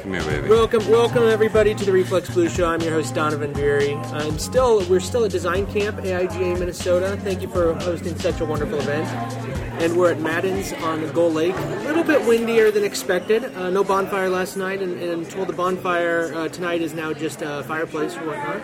Come here, baby. Welcome everybody to the Reflex Blues Show. I'm your host Donovan Beery. We're still at Design Camp, AIGA, Minnesota. Thank you for hosting such a wonderful event. And we're at Madden's on Gull Lake. A little bit windier than expected. No bonfire last night, and told the bonfire tonight is now just a fireplace or whatnot.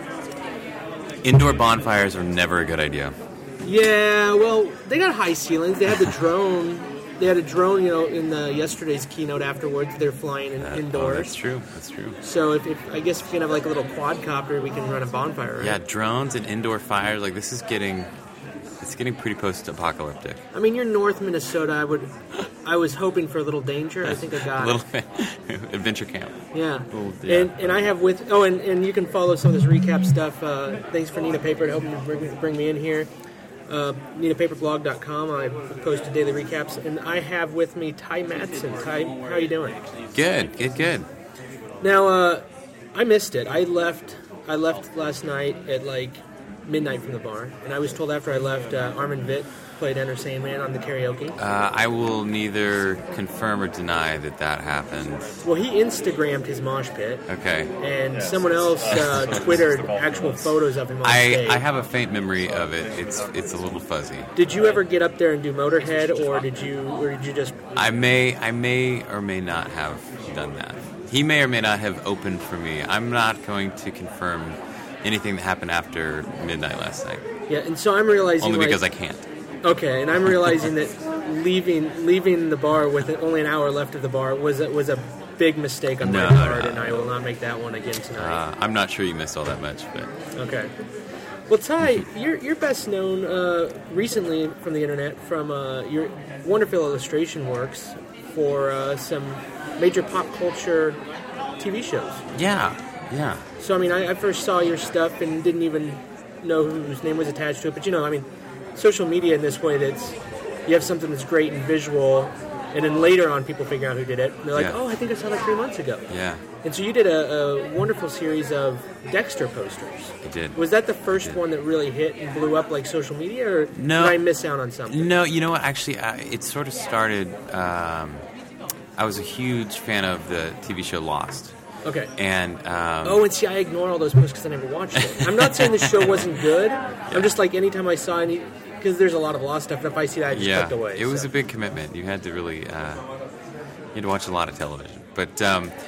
Indoor bonfires are never a good idea. Yeah, well, they got high ceilings. They had the drone. They had a drone, in yesterday's keynote afterwards. They're flying indoors. Oh, that's true. So I guess if you can have like a little quadcopter, we can run a bonfire, right? Yeah, drones and indoor fires, this is getting pretty post-apocalyptic. I mean, you're North Minnesota. I was hoping for a little danger. I think I got a little adventure camp. Yeah. And I have and you can follow some of this recap stuff. Thanks for Nina Paper to help me bring me in here. NinaPaperblog.com. I post daily recaps, and I have with me Ty Madsen. Ty, how are you doing? Good. Now, I missed it. I left last night at midnight from the bar, and I was told after I left, Armin Witt played Enter Sandman on the karaoke. I will neither confirm or deny that happened. Well, he Instagrammed his mosh pit. Okay. And someone else Twittered actual photos of him on stage. I have a faint memory of it. It's a little fuzzy. Did you ever get up there and do Motorhead, or did you just... I may or may not have done that. He may or may not have opened for me. I'm not going to confirm anything that happened after midnight last night. Yeah, and so I'm realizing... Only because I can't. Okay, and I'm realizing that leaving the bar with only an hour left of the bar was a big mistake on my part, and I will not make that one again tonight. I'm not sure you missed all that much, but... Okay. Well, Ty, you're best known recently from the internet from your wonderful illustration works for some major pop culture TV shows. Yeah. So, I mean, I first saw your stuff and didn't even know whose name was attached to it, but, social media in this way you have something that's great and visual, and then later on people figure out who did it, and they're like, oh, I think I saw that 3 months ago. Yeah. And so you did a wonderful series of Dexter posters. I did. Was that the first one that really hit and blew up like social media, or did I miss out on something? No, you know what, actually, it sort of started, I was a huge fan of the TV show Lost. Okay. And and see, I ignore all those posts because I never watched it. I'm not saying the show wasn't good. Yeah. I'm just anytime I saw any, because there's a lot of Lost stuff, and if I see that, I just clicked away. It was a big commitment. You had to really, you had to watch a lot of television. But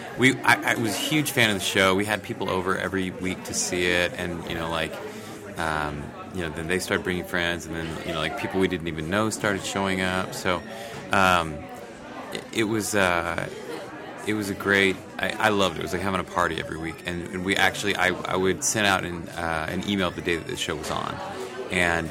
I was a huge fan of the show. We had people over every week to see it, and then they started bringing friends, and then people we didn't even know started showing up. So it was a great... I loved it. It was like having a party every week. And we actually... I would send out an email the day that the show was on. And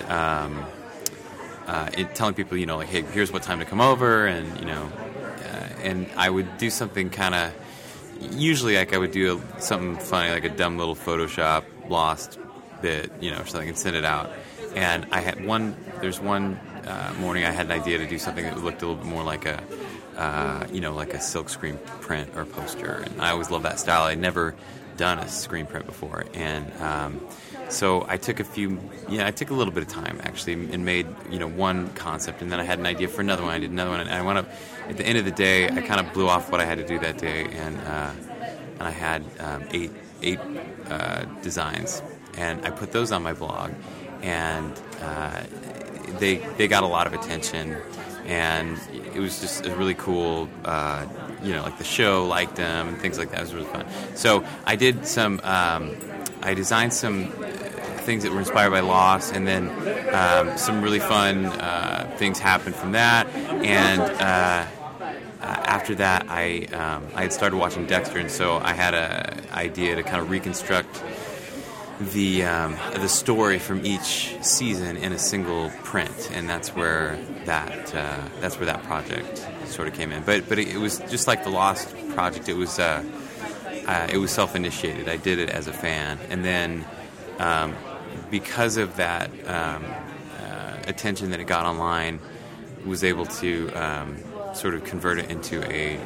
telling people, hey, here's what time to come over. And I would do something kind of... Usually, I would do something funny, like a dumb little Photoshop Lost bit, or something, and send it out. And I had there's one morning I had an idea to do something that looked a little bit more like a silk screen print or poster. And I always loved that style. I'd never done a screen print before. And so I took I took a little bit of time, actually, and made, one concept. And then I had an idea for another one. I did another one. And I wound up, at the end of the day, I kind of blew off what I had to do that day. And I had eight designs. And I put those on my blog. And they got a lot of attention. And it was just a really cool, the show liked them and things like that. It was really fun. So I did I designed some things that were inspired by Lost, and then some really fun things happened from that. And after that, I had started watching Dexter, and so I had an idea to kind of reconstruct the story from each season in a single print, and that's where that project sort of came in. But it was just like the Lost project. It was self-initiated. I did it as a fan, and then because of that attention that it got online, was able to sort of convert it into a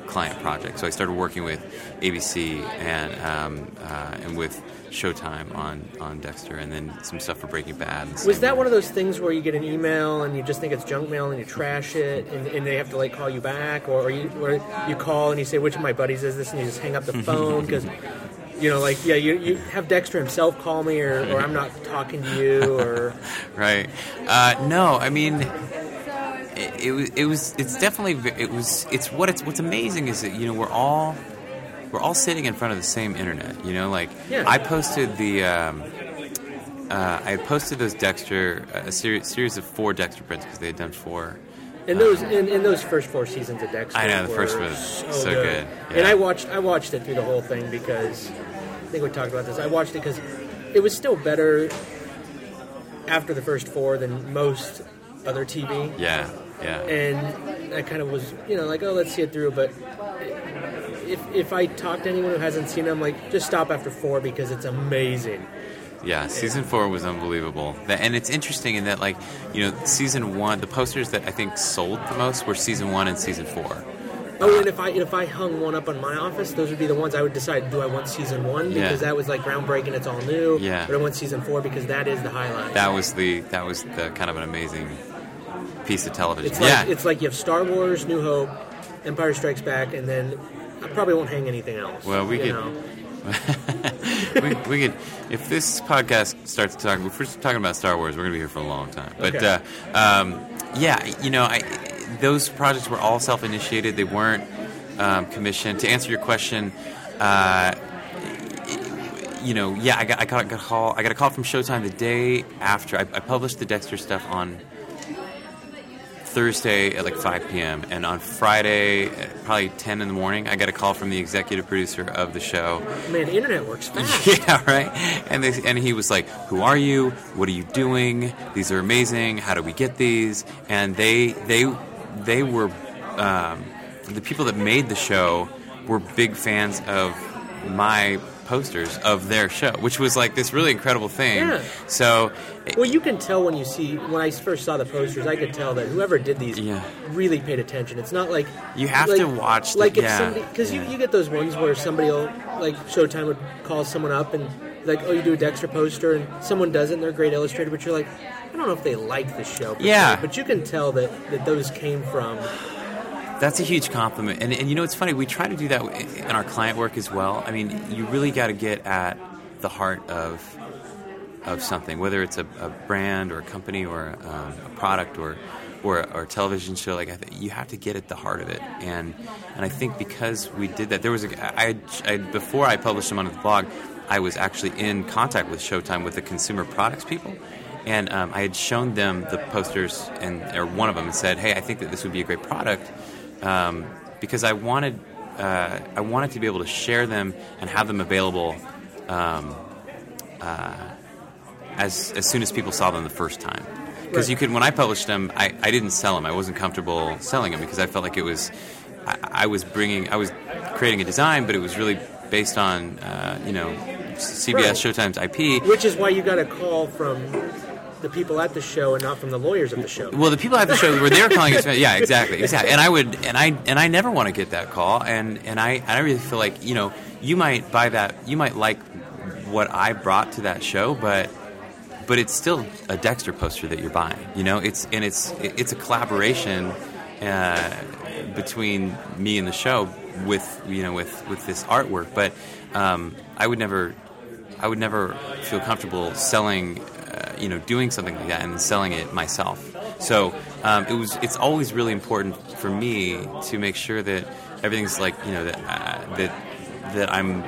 client projects. So I started working with ABC and with Showtime on Dexter, and then some stuff for Breaking Bad. Was that one of those things where you get an email and you just think it's junk mail and you trash it, and they have to like call you back, or you call and you say, which of my buddies is this, and you just hang up the phone because you have Dexter himself call me, or I'm not talking to you, or right? No, I mean. What's amazing is that, we're all sitting in front of the same internet, I posted I posted those Dexter, a series of 4 Dexter prints, because they had done 4. And those first 4 seasons of Dexter, I know, the first one was so good. Yeah. And I watched it through the whole thing because I think we talked about this. I watched it because it was still better after the first 4 than most other TV. Yeah. And I kind of was, let's see it through. But if I talk to anyone who hasn't seen it, I'm like, just stop after 4 because it's amazing. Yeah, season 4 was unbelievable. And it's interesting in that, season 1, the posters that I think sold the most were season 1 and season 4. Oh, and if I hung one up on my office, those would be the ones I would decide, do I want season 1 because that was like groundbreaking, it's all new, or I want season 4 because that is the highlight. That was the kind of an amazing piece of television. It's like you have Star Wars, New Hope, Empire Strikes Back, and then I probably won't hang anything else. Well, we could. we could, if this podcast starts talking, if we're talking about Star Wars, we're going to be here for a long time. But those projects were all self-initiated. They weren't commissioned. To answer your question, I got a call. I got a call from Showtime the day after I published the Dexter stuff on Thursday at like 5 p.m. and on Friday at probably 10 in the morning, I got a call from the executive producer of the show. Man, the internet works fast. Yeah, right. And he was like, "Who are you? What are you doing? These are amazing. How do we get these?" And they were the people that made the show were big fans of my posters of their show, which was like this really incredible thing. Yeah. So, you can tell when I first saw the posters, I could tell that whoever did these really paid attention. It's not like you have to watch. Because you get those ones where somebody will, like Showtime would call someone up and like, oh, you do a Dexter poster, and someone does it, and they're a great illustrator, but you're like, I don't know if they like the show. But you can tell that those came from. That's a huge compliment. And it's funny, we try to do that in our client work as well. I mean, you really got to get at the heart of something, whether it's a brand or a company or a product or a television show. Like, you have to get at the heart of it. And I think because we did that, there was before I published them on the blog, I was actually in contact with Showtime, with the consumer products people. And I had shown them the posters, or one of them, and said, "Hey, I think that this would be a great product." Because I wanted to be able to share them and have them available as soon as people saw them the first time. Because when I published them, I didn't sell them. I wasn't comfortable selling them because I felt like it was I was creating a design, but it was really based on CBS Showtime's IP. Which is why you got a call from the people at the show and not from the lawyers of the show. Well, the people at the show were they were calling us. Yeah, exactly. And I never want to get that call. And I really feel like you might buy that. You might like what I brought to that show, but it's still a Dexter poster that you're buying. It's a collaboration between me and the show with this artwork. But I would never feel comfortable selling. Doing something like that and selling it myself. So it's always really important for me to make sure that everything's like that I'm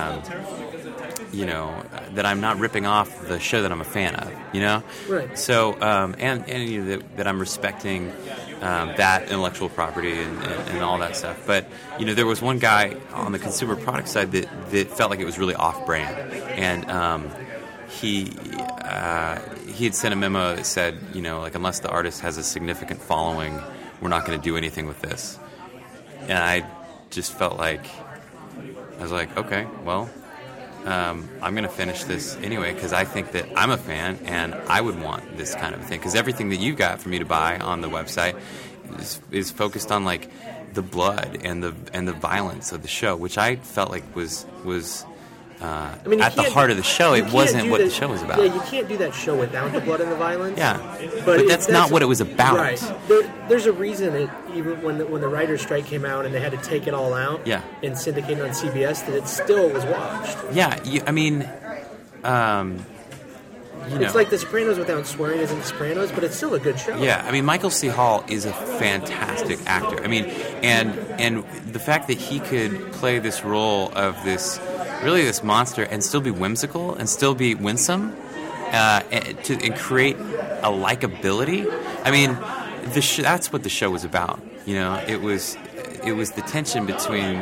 that I'm not ripping off the show that I'm a fan of. Right. So that I'm respecting that intellectual property and all that stuff. But there was one guy on the consumer product side that felt like it was really off-brand, and he had sent a memo that said, unless the artist has a significant following, we're not going to do anything with this. And I just felt like, I was like, okay, well, I'm going to finish this anyway because I think that I'm a fan and I would want this kind of thing. Because everything that you've got for me to buy on the website is focused on, like, the blood and the violence of the show, which I felt like was at the heart of the show. It wasn't what the show was about. Yeah, you can't do that show without the blood and the violence. Yeah, but that's not what it was about. Right. There's a reason even when the writer's strike came out and they had to take it all out and syndicate it on CBS, that it still was watched. Yeah, it's like The Sopranos without swearing isn't The Sopranos, but it's still a good show. Yeah, I mean, Michael C. Hall is a fantastic actor. I mean, and the fact that he could play this role of this monster and still be whimsical and still be winsome, and create a likability. I mean, that's what the show was about. It was the tension between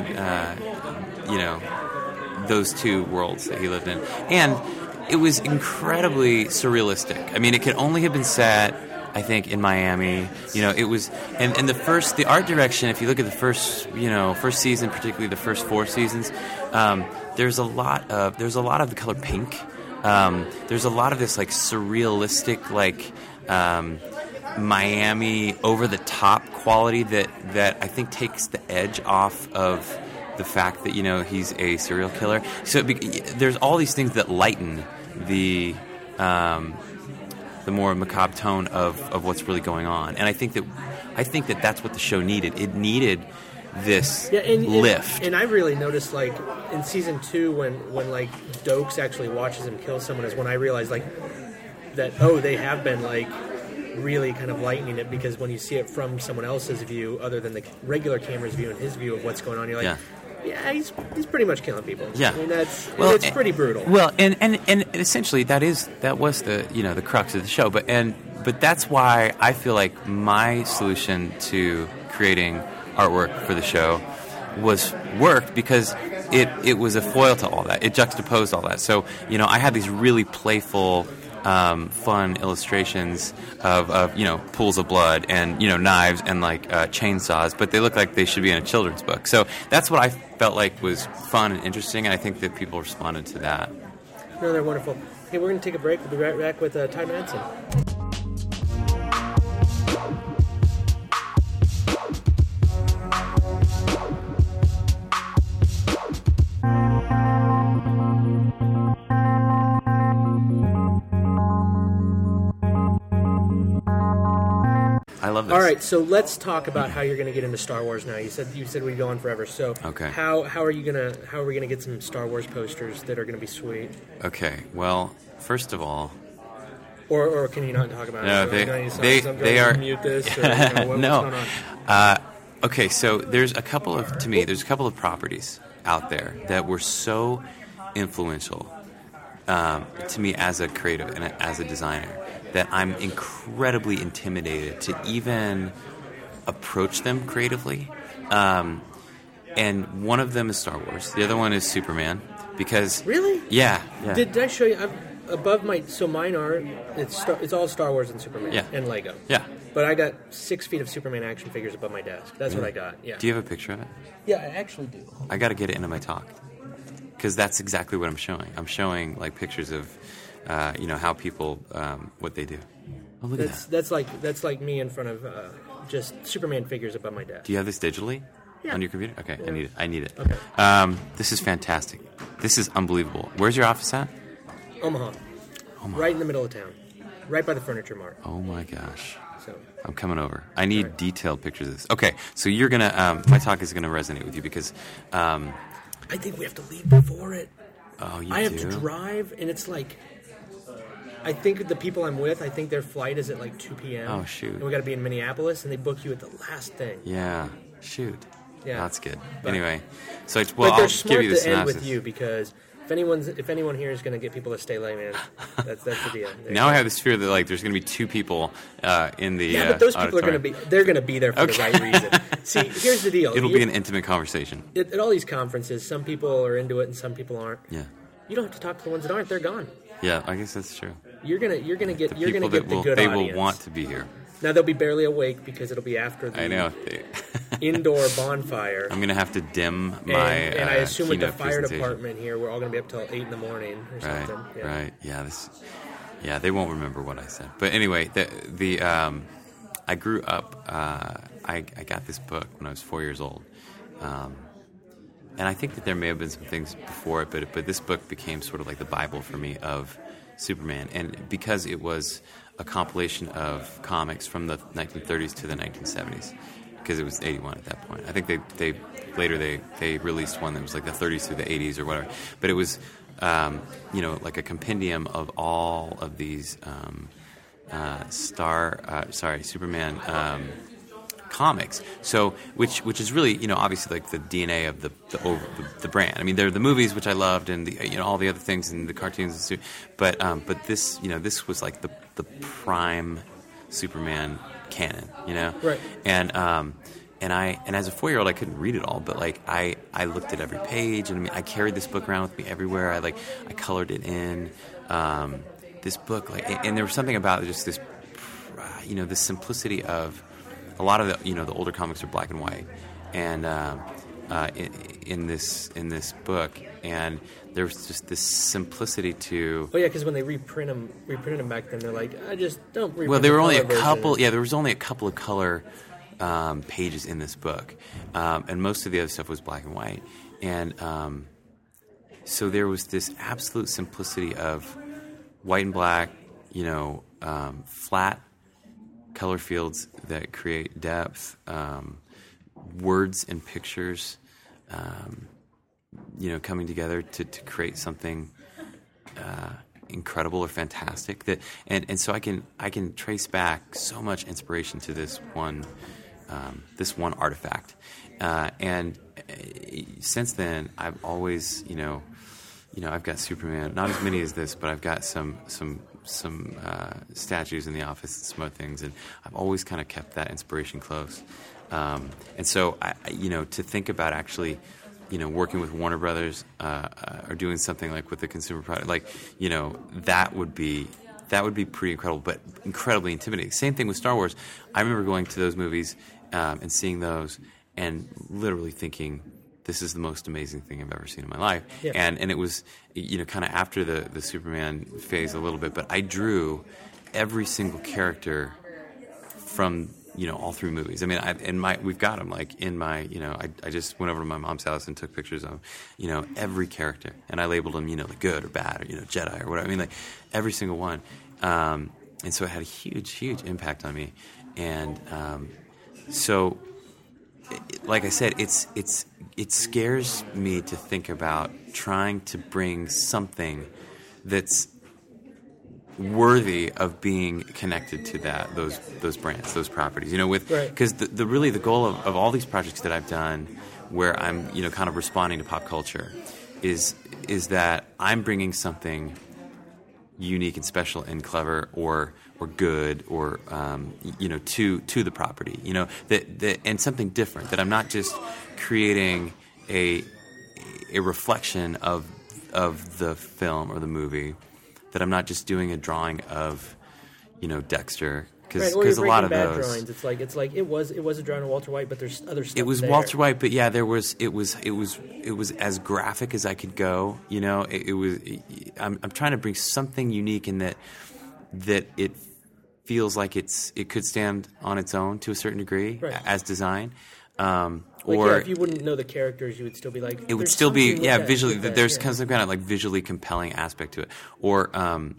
those two worlds that he lived in, and it was incredibly surrealistic. I mean, it could only have been set, I think, in Miami. It was, and the art direction. If you look at the first season, particularly the first 4 seasons, there's a lot of the color pink. There's a lot of this like surrealistic, like Miami over the top quality that I think takes the edge off of the fact that he's a serial killer. So there's all these things that lighten the more macabre tone of what's really going on, and I think that that's what the show needed. It needed this lift. And I really noticed, like, in season 2 when like Dokes actually watches him kill someone, is when I realized like that they have been like really kind of lightening it, because when you see it from someone else's view other than the regular camera's view and his view of what's going on, you're like, yeah, he's pretty much killing people. Yeah, I mean, it's pretty brutal. Well, and essentially that was the crux of the show. But that's why I feel like my solution to creating artwork for the show worked, because it was a foil to all that. It juxtaposed all that. So I had these really playful, fun illustrations of pools of blood and knives and like chainsaws, but they look like they should be in a children's book. So that's what I felt like was fun and interesting, and I think that people responded to that. No, they're wonderful. Okay, we're going to take a break. We'll be right back with Ty Madsen. I love this. All right, so let's talk about how you're going to get into Star Wars now. You said we'd go on forever. So okay. How are we going to get some Star Wars posters that are going to be sweet? Okay. Well, first of all, or can you not talk about it? No, they are. Mute this. Or, no. What's going on? Okay, so there's a couple of properties out there that were so influential to me as a creative and as a designer that I'm incredibly intimidated to even approach them creatively. And one of them is Star Wars. The other one is Superman. Because really? Yeah. Did I show you? Above mine are it's all Star Wars and Superman and Lego. Yeah. But I got 6 feet of Superman action figures above my desk. That's what I got. Yeah. Do you have a picture of it? Yeah, I actually do. I got to get it into my talk, because that's exactly what I'm showing. I'm showing like pictures of, how people what they do. Oh, look at that. That's like me in front of just Superman figures above my desk. Do you have this digitally? Yeah. On your computer? Okay, yeah. I need it. Okay. This is fantastic. This is unbelievable. Where's your office at? Omaha. Right in the middle of town. Right by the Furniture Mart. Oh my gosh. So I'm coming over. I need detailed pictures of this. Okay, so you're going to, my talk is going to resonate with you because... I think we have to leave before it. Oh, you I have to drive, and it's like... I think the people I'm with, I think their flight is at like 2 p.m. Oh, shoot. And we got to be in Minneapolis, and they book you at the last thing. Yeah, shoot. Yeah. That's good. But, anyway, so I'll give you the synopsis. To end with you, because if anyone here is going to get people to stay late, man, that's the deal. Now I have this fear that like there's going to be 2 people in the but those people auditorium. they're going to be there for the right reason. See, here's the deal. It'll be an intimate conversation. At all these conferences, some people are into it and some people aren't. Yeah. You don't have to talk to the ones that aren't. They're gone. Yeah, I guess that's true. You're gonna get the good they audience. will want to be here. Now they'll be barely awake because it'll be after the I know. indoor bonfire. I'm going to have to dim my and I assume with the fire presentation. department here, we're all going to be up till 8 in the morning or something. Yeah. Right. Yeah, they won't remember what I said. But anyway, I grew up. I got this book when I was 4 years old. And I think that there may have been some things before it, but this book became sort of like the Bible for me of Superman. And because it was a compilation of comics from the 1930s to the 1970s, because it was 81 at that point. I think they later released one that was like the 30s through the 80s or whatever. But it was, like a compendium of all of these Superman comics. So, which is really, obviously like the DNA of the brand. I mean, there are the movies which I loved, and the all the other things, and the cartoons, but this this was like the prime Superman canon, Right. And as a 4-year-old I couldn't read it all, but like I looked at every page, and I mean I carried this book around with me everywhere. I colored it in. This book, and there was something about just this, the simplicity of a lot of the older comics are black and white, and in this book, and there was just this simplicity to. Oh yeah, because when they reprinted them back then, they're like, I just don't. Reprint well, there were only a version. couple. Yeah, there was only a couple of color pages in this book, and most of the other stuff was black and white, and so there was this absolute simplicity of white and black, flat color fields that create depth, words and pictures, coming together to create something incredible or fantastic. And so I can trace back so much inspiration to this one artifact, and since then I've always I've got Superman, not as many as this, but I've got some statues in the office and some other things, and I've always kind of kept that inspiration close. And so, to think about actually, working with Warner Brothers or doing something like with the consumer product, that would be pretty incredible, but incredibly intimidating. Same thing with Star Wars. I remember going to those movies and seeing those, and literally thinking, this is the most amazing thing I've ever seen in my life. Yeah. And it was, kind of after the Superman phase a little bit, but I drew every single character from, all three movies. I mean, we've got them, I just went over to my mom's house and took pictures of, every character. And I labeled them, the good or bad or, Jedi or whatever. I mean, every single one. And so it had a huge, huge impact on me. And so, like I said, it scares me to think about trying to bring something that's worthy of being connected to those brands, those properties. Because the goal of all these projects that I've done, where I'm kind of responding to pop culture, is that I'm bringing something unique and special and clever or good or to the property, that and something different, that I'm not just creating a reflection of the film or the movie, that I'm not just doing a drawing of Dexter, because a lot of those drawings, it's like it was a drawing of Walter White, but there's other stuff. It was there. Walter White, but yeah, it was as graphic as I could go. I'm trying to bring something unique in that it feels like it could stand on its own to a certain degree, right, as design. If you wouldn't know the characters, you would still be like, it would still be visually. There's yeah. some kind of like visually compelling aspect to it, or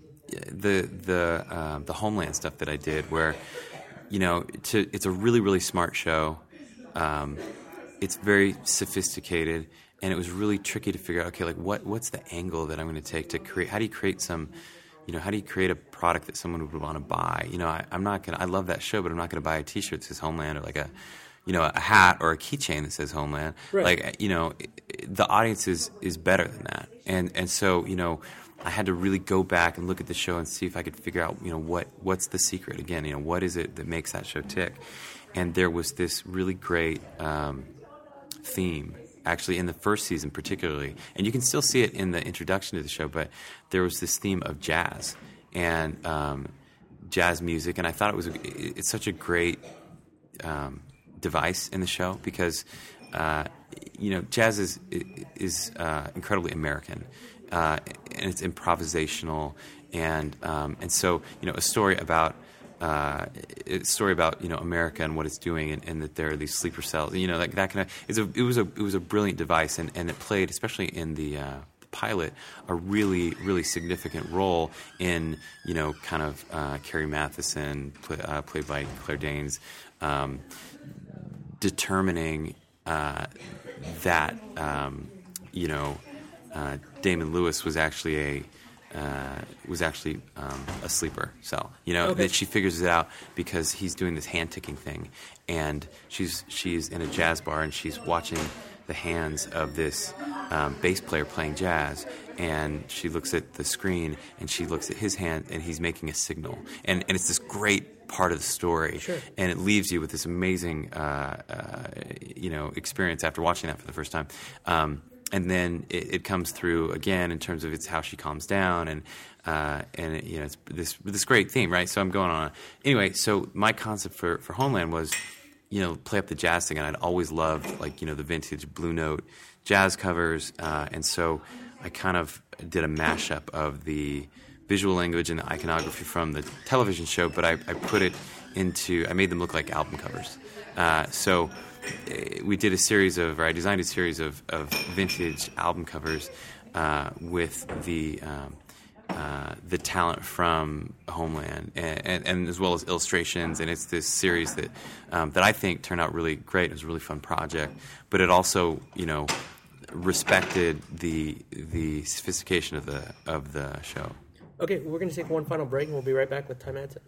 the Homeland stuff that I did, where it's a really, really smart show. It's very sophisticated, and it was really tricky to figure out. Okay, like what's the angle that I'm going to take to create? How do you create some? How do you create a product that someone would want to buy? I'm not gonna. I love that show, but I'm not going to buy a T-shirt that says Homeland, or like a hat or a keychain that says Homeland. Right. The audience is better than that. And so, I had to really go back and look at the show and see if I could figure out, what's the secret again, what is it that makes that show tick? And there was this really great theme, actually, in the first season particularly, and you can still see it in the introduction to the show, but there was this theme of jazz and jazz music, and I thought it's such a great device in the show, because jazz is incredibly American, and it's improvisational, and so a story about it's a story about America and what it's doing, and that there are these sleeper cells. Like that kind of. It was a brilliant device, and it played, especially in the pilot, a really, really significant role in kind of Carrie Mathison, played by Claire Danes, determining that Damon Lewis was actually a sleeper cell. That she figures it out because he's doing this hand ticking thing, and she's in a jazz bar and she's watching the hands of this bass player playing jazz, and she looks at the screen and she looks at his hand and he's making a signal, and it's this great part of the story. Sure. And it leaves you with this amazing experience after watching that for the first time. And then it comes through again in terms of it's how she calms down, and it's this great theme, right? So I'm going on. Anyway, so my concept for Homeland was, play up the jazz thing, and I'd always loved the vintage Blue Note jazz covers, and so I kind of did a mashup of the visual language and the iconography from the television show, but I put it into, I made them look like album covers. So we did I designed a series of vintage album covers with the talent from Homeland, and as well as illustrations, and it's this series that I think turned out really great. It was a really fun project, but it also respected the sophistication of the show. Okay, we're going to take one final break, and we'll be right back with Ty Madsen.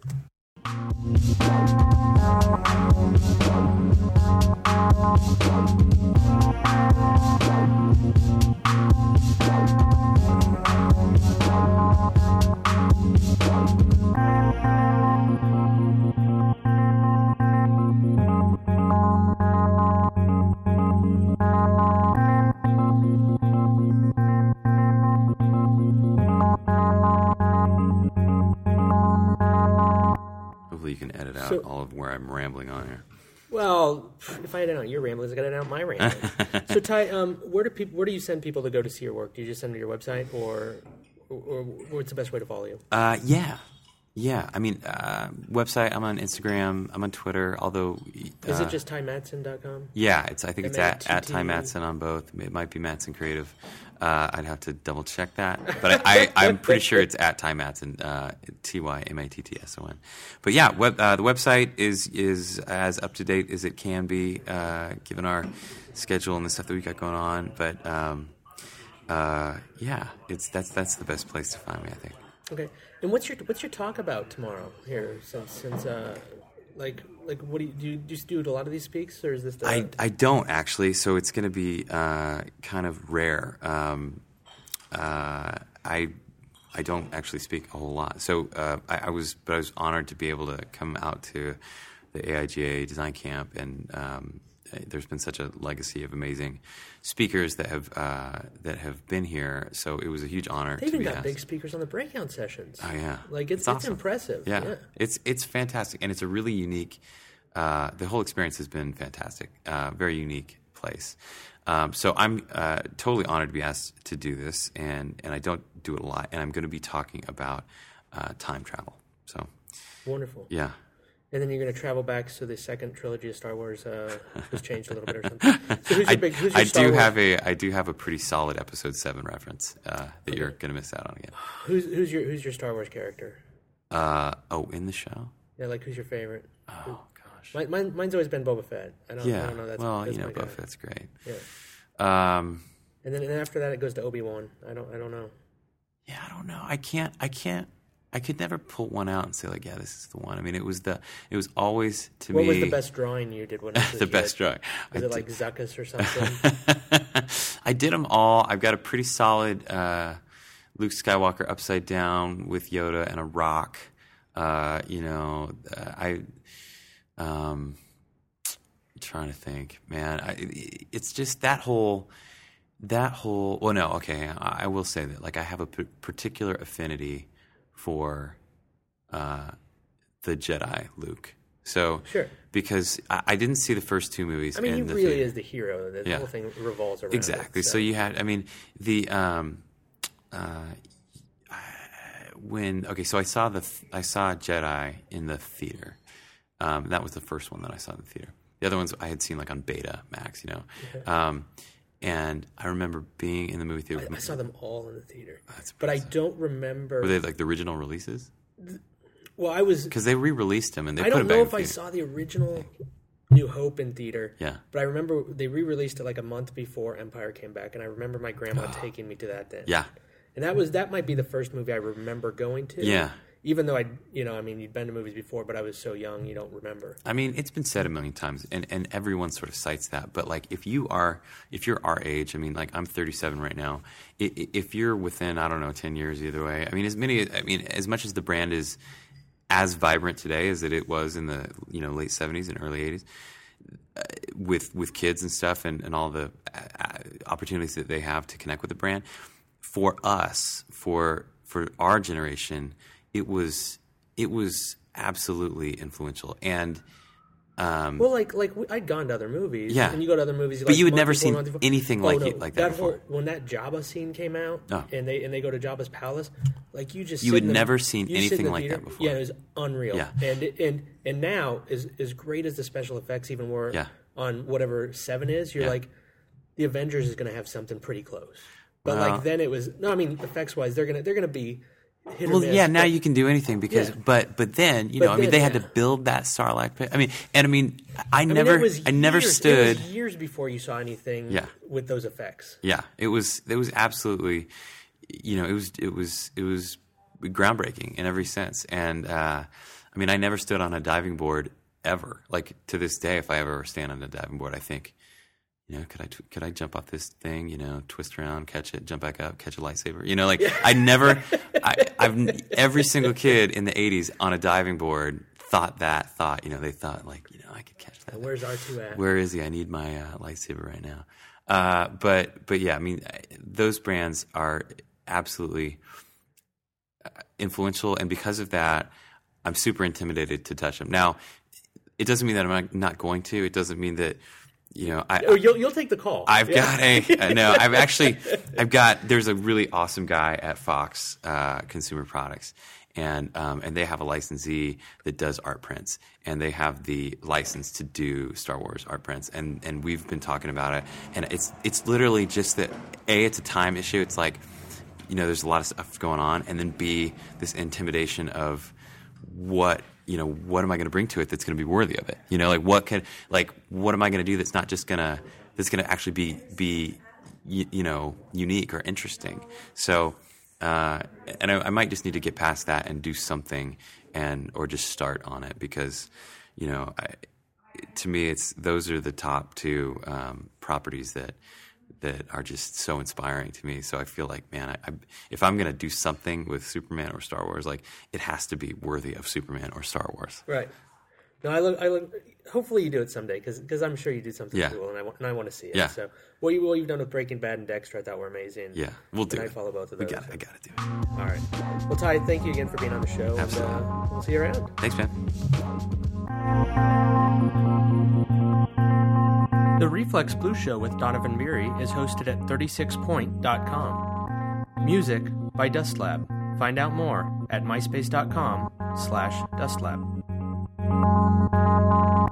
Hopefully you can edit out all of where I'm rambling on here. Well, if I edit out your ramblings, I got to edit out my ramblings. So, Ty, where do you send people to go to see your work? Do you just send them to your website, or what's the best way to follow you? Yeah. I mean, website. I'm on Instagram. I'm on Twitter. Although, is it just TyMadsen.com? Yeah, I think it's at Ty Madsen on both. It might be Madsen Creative. I'd have to double check that, but I'm pretty sure it's at Ty Madsen, TyMattsson. But yeah, the website is as up to date as it can be, given our schedule and the stuff that we got going on. But that's the best place to find me, I think. Okay, and what's your talk about tomorrow here? Since what do you just do a lot of these speaks, or is this? I don't actually. So it's going to be kind of rare. I don't actually speak a whole lot. So I was honored to be able to come out to the AIGA Design Camp, and there's been such a legacy of amazing speakers that have been here. So it was a huge honor. They even got big speakers on the breakout sessions. Oh yeah, it's awesome. Impressive. Yeah, it's fantastic, and it's a really unique. The whole experience has been fantastic. Very unique place. So I'm totally honored to be asked to do this, and I don't do it a lot. And I'm going to be talking about time travel. So wonderful. Yeah. And then you're going to travel back, so the second trilogy of Star Wars was changed a little bit or something. So who's your Star Wars? I do have a pretty solid Episode 7 reference that you're going to miss out on again. Who's your Star Wars character? In the show? Yeah, who's your favorite? Oh gosh, mine's always been Boba Fett. I don't know. That's Boba Fett's great. Yeah. And then after that, it goes to Obi-Wan. I don't know. Yeah, I don't know. I could never pull one out and say yeah, this is the one. I mean, it was always to me. What was the best drawing you did when I was the best drawing? Was it Zuckuss or something? I did them all. I've got a pretty solid Luke Skywalker upside down with Yoda and a rock. I'm trying to think, man. It's just that whole. Well, no, okay. I will say that I have a particular affinity for the Jedi Luke. So sure. Because I didn't see the first two movies. I mean, he really is the hero. The whole thing revolves around exactly. It, so you had, the so I saw Jedi in the theater. That was the first one that I saw in the theater. The other ones I had seen like on Betamax, you know. Okay. And I remember being in the movie theater. I saw them all in the theater. That's but I don't remember. Were they like the original releases? Well, I was because they re-released them and they I put don't them back know in if I theater. saw the original New Hope in theater. Yeah. But I remember they re-released it like a month before Empire came back, and I remember my grandma taking me to that then. Yeah. And that might be the first movie I remember going to. Yeah. Even though you'd been to movies before, but I was so young, you don't remember. I mean, it's been said a million times, and everyone sort of cites that. But like, if you're our age, I mean, like I'm 37 right now. If you're within, I don't know, 10 years either way. I mean, as much as the brand is as vibrant today as it was in the late 70s and early 80s, with kids and stuff, and all the opportunities that they have to connect with the brand. For us, for our generation, it was absolutely influential. And well, like I'd gone to other movies, yeah, and you go to other movies, but you had never seen anything like that before. When that Jabba scene came out, and they go to Jabba's palace, like you had never seen anything like that before. Yeah, it was unreal. Yeah. And now, as great as the special effects even were on whatever 7 is, you're like, the Avengers is going to have something pretty close. But like then it was effects wise they're gonna be hit or miss. Yeah, now you can do anything because but then they had to build that Sarlacc pit. I never stood. It was years before you saw anything with those effects. Yeah, it was absolutely, it was groundbreaking in every sense. And I never stood on a diving board ever. Like to this day, if I ever stand on a diving board, I think, could I jump off this thing, twist around, catch it, jump back up, catch a lightsaber? I've every single kid in the 80s on a diving board they thought I could catch that. Where's R2 at? Where is he? I need my lightsaber right now. But yeah, those brands are absolutely influential, and because of that, I'm super intimidated to touch them. Now, it doesn't mean that I'm not going to. It doesn't mean that. You'll take the call. There's a really awesome guy at Fox Consumer Products, and they have a licensee that does art prints, and they have the license to do Star Wars art prints, and we've been talking about it, and it's literally just that it's a time issue. It's like there's a lot of stuff going on, and then B, this intimidation of what am I going to bring to it that's going to be worthy of it? What am I going to do that's not just that's going to actually be unique or interesting? So, and I might just need to get past that and do something or just start on it because, to me, those are the top two properties that are just so inspiring to me. So I feel like, man, if I'm going to do something with Superman or Star Wars, like it has to be worthy of Superman or Star Wars. Right. No, I look. Hopefully, you do it someday because I'm sure you do something cool, and I want to see it. Yeah. So what you've done with Breaking Bad and Dexter, I thought were amazing. Yeah, we'll do it. I follow both of those. I got to do it. All right. Well, Ty, thank you again for being on the show. Absolutely. And, we'll see you around. Thanks, man. The Reflex Blue Show with Donovan Beery is hosted at 36point.com. Music by Dustlab. Find out more at myspace.com/Dustlab.